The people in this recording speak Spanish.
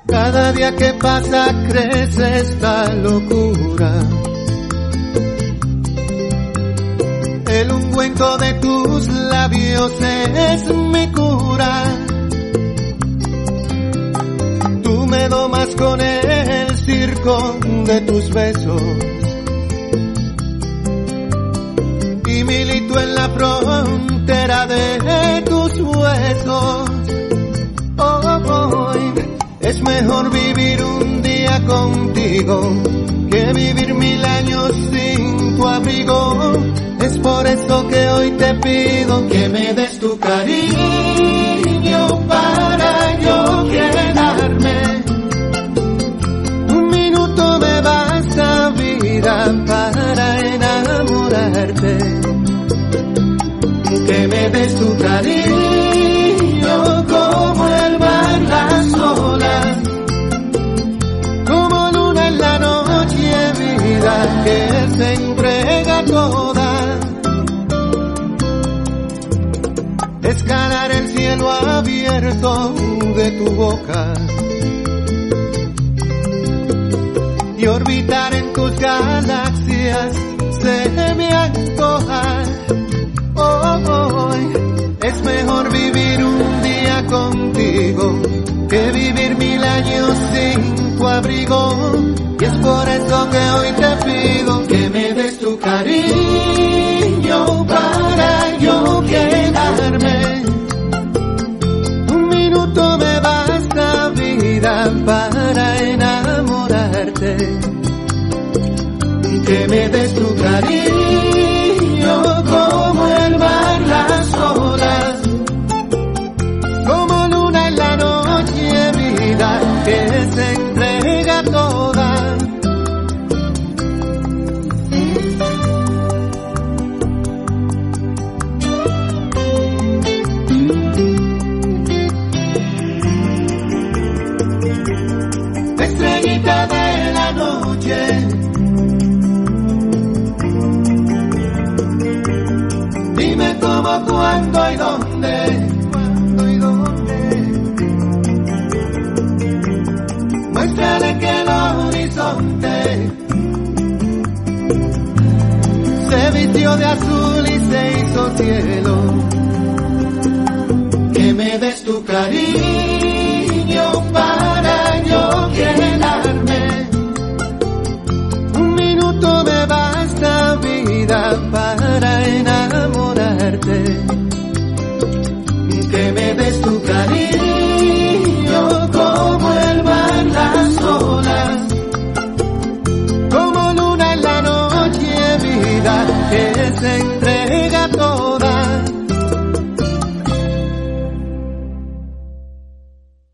Cada día que pasa crece esta locura. El ungüento de tus labios es mi cura. Tú me domas con el circo de tus besos y milito en la frontera de tus huesos. Hoy es mejor vivir un día contigo que vivir 1000 años sin tu abrigo. Es por eso que hoy te pido que me des tu cariño para yo quedarme. Un minuto me basta, vida, para enamorarte. Que me des tu cariño como el mar, las olas, como luna en la noche, vida que se entrega toda. Escalar el cielo abierto de tu boca y orbitar en tus galaxias se me antoja. Hoy es mejor vivir un día contigo que vivir 1000 años sin tu abrigo. Y es por eso que hoy te pido que me des tu cariño para yo quedarme. Un minuto me basta, vida, para enamorarte. Que me des tu cariño como el mar, las olas, como luna en la noche, vida que se entrega toda. Estrellita de la noche, dime cómo, cuándo y dónde. Muéstrale que el horizonte se vistió de azul y se hizo cielo. Que me des tu cariño para yo quedarme. Un minuto me basta, vida, para enamorarte. Que me des tu cariño como el mar, las olas, como luna en la noche, vida que se entrega todo.